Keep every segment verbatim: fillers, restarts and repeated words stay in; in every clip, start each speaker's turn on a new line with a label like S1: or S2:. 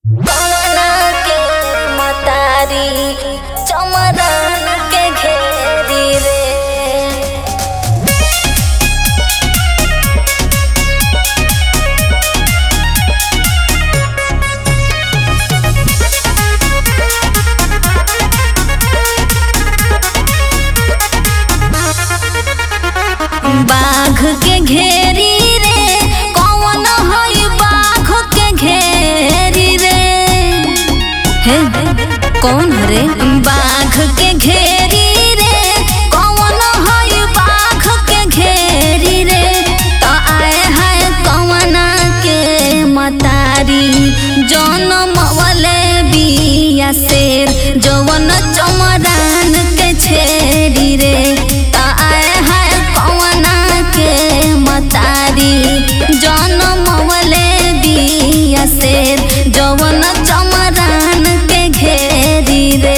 S1: कवना के मतारी चमरन के घेरी रे। बाघ के घेरी रे, कौन हई बाघ के घेरी रे। हे कौन हरे? बाघ के घेरी रे, कौन हई बाघ के घेरी रे। तो आए है कवना के मतारी जनमवले बिया शेर, जवन चमरान के छेरी रे। तो आए है कवना के मतारी जनमवले बिया शेर, जवन चमरान के घेरी रे।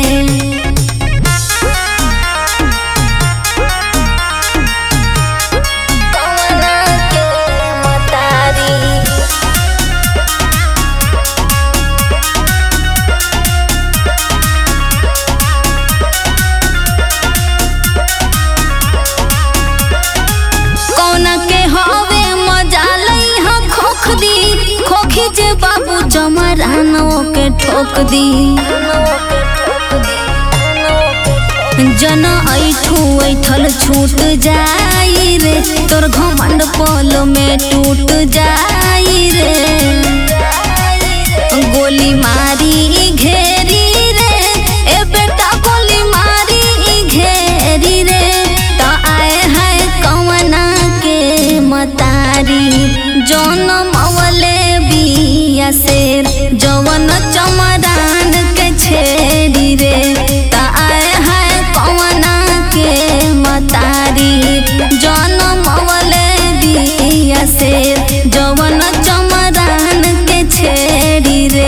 S1: कवना के मतारी कौना के हवे मजा लई हा खोख दी, खोखी जे बाबू चमरानो के ठोक दी। जन ऐठू ऐठल छूट जाई रे, तोर घमंड पल में टूट जाई रे। गोली मारी घेरी रे, ए बेटा गोली मारी घेरी रे। तो आए है कवना के मतारी जनमवले बिया शेर, जवन चमरान के छेरी रे। तो आए है कवना के मतारी जनमवले बिया शेर, जवन चमरान के छेरी रे।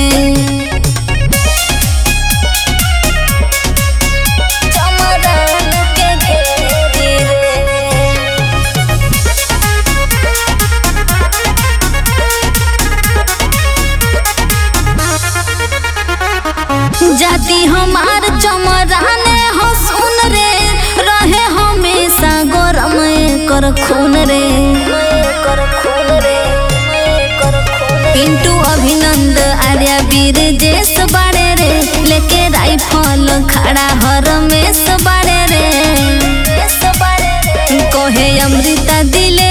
S1: चमरान के घेरी रे। जाति हमार चमराने हो सुन रे, रहे हमेशा गरम कर खून रे। पिंटू अभिनंद आर्या वीर जेस बाड़े रे, लेके राइफल खड़ा हरमेश बाड़े रे। कहे अमृता दिले